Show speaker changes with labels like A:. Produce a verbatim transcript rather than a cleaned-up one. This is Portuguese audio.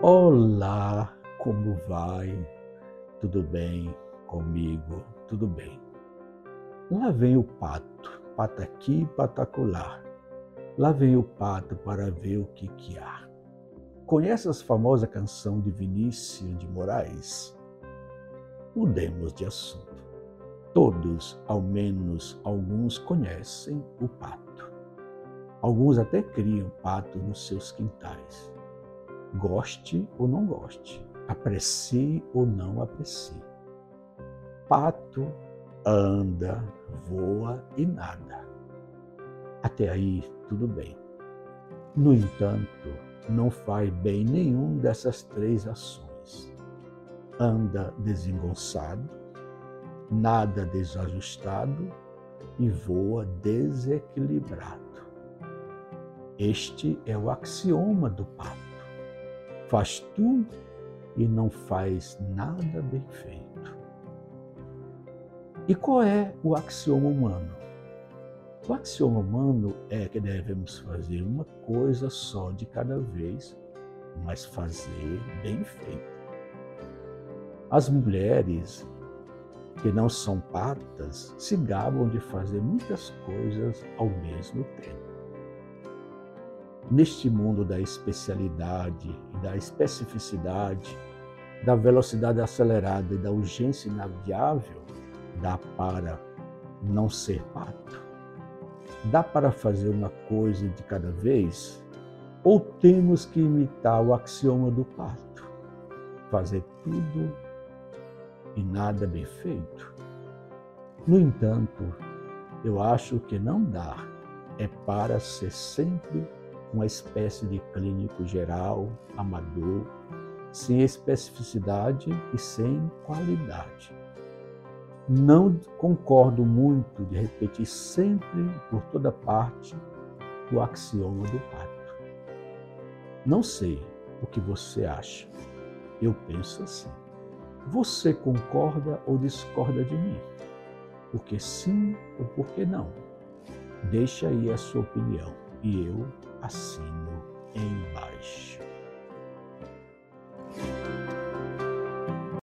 A: Olá, como vai? Tudo bem comigo? Tudo bem. Lá vem o pato, pato aqui, pato acolá. Lá vem o pato para ver o que que há. Conhece a famosa canção de Vinícius de Moraes? Mudemos de assunto. Todos, ao menos alguns, conhecem o pato. Alguns até criam pato nos seus quintais. Goste ou não goste, aprecie ou não aprecie. Pato anda, voa e nada. Até aí, tudo bem. No entanto, não faz bem nenhum dessas três ações. Anda desengonçado, nada desajustado e voa desequilibrado. Este é o axioma do pato. Faz tudo e não faz nada bem feito. E qual é o axioma humano? O axioma humano é que devemos fazer uma coisa só de cada vez, mas fazer bem feito. As mulheres que não são patas se gabam de fazer muitas coisas ao mesmo tempo. Neste mundo da especialidade e da especificidade, da velocidade acelerada e da urgência inadiável, dá para não ser pato? Dá para fazer uma coisa de cada vez? Ou temos que imitar o axioma do pato? Fazer tudo e nada bem feito? No entanto, eu acho que não dá. É para ser sempre uma espécie de clínico geral, amador, sem especificidade e sem qualidade. Não concordo muito de repetir sempre, por toda parte, o axioma do pato. Não sei o que você acha. Eu penso assim. Você concorda ou discorda de mim? Por que sim ou por que não? Deixa aí a sua opinião e eu assino embaixo.